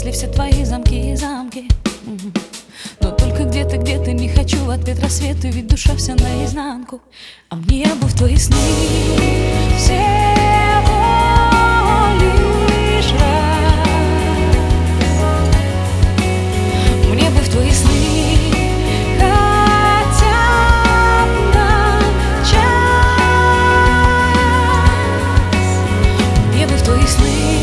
мысли все твои замки и замки. Но только где-то не хочу в ответ рассветы, ведь душа вся наизнанку. А мне бы в твои сны всего лишь раз. Мне бы в твои сны хотя бы на час. Мне бы в твои сны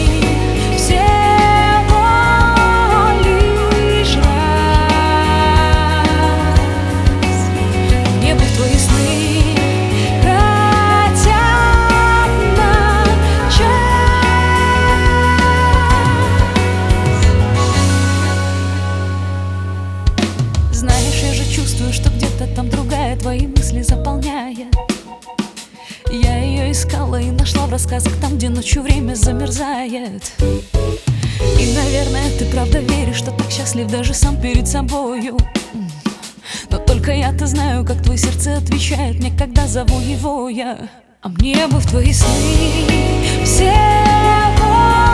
что где-то там другая твои мысли заполняет. Я ее искала и нашла в рассказах там, где ночью время замерзает. И, наверное, ты правда веришь, что так счастлив даже сам перед собою. Но только я-то знаю, как твое сердце отвечает мне, когда зову его я. А мне бы в твои сны всего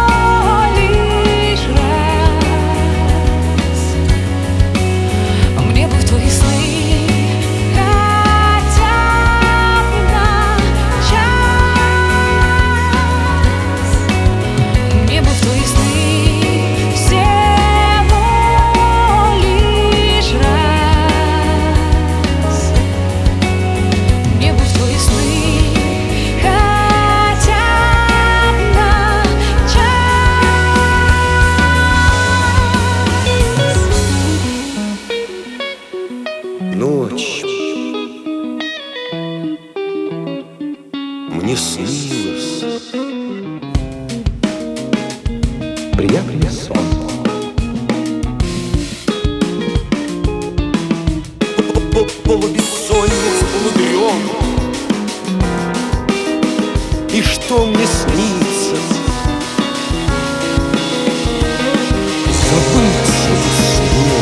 лишь раз. А мне бы в твои сны ночь мне снилась, приятный сон. Полубессонниц, полудрем. И что мне снится? Забыться во сне.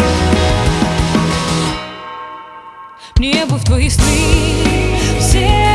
Мне бы в твои сны все